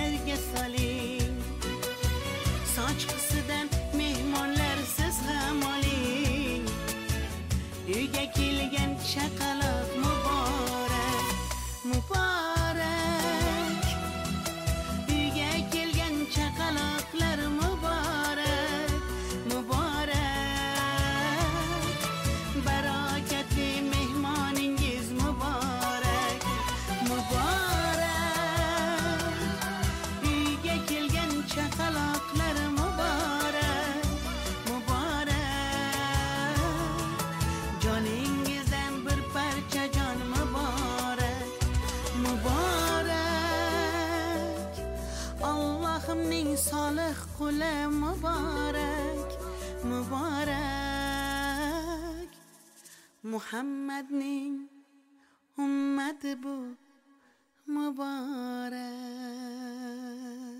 yerga soling. Sochqisidan mehmonlar siz ham oling. Uyga kelgan chaqaloq muborak, muborak. Uyga kelgan chaqaloqlar muborak, muborak. Barokatli mehmoningiz muborak, muborak. Uyga kelgan chaqaloqlar muborak, muborak. Joningizdan bir parcha jon muborak, muborak. Allohimning solih quli muborak, muborak. Muhammadning ummati bu muborak.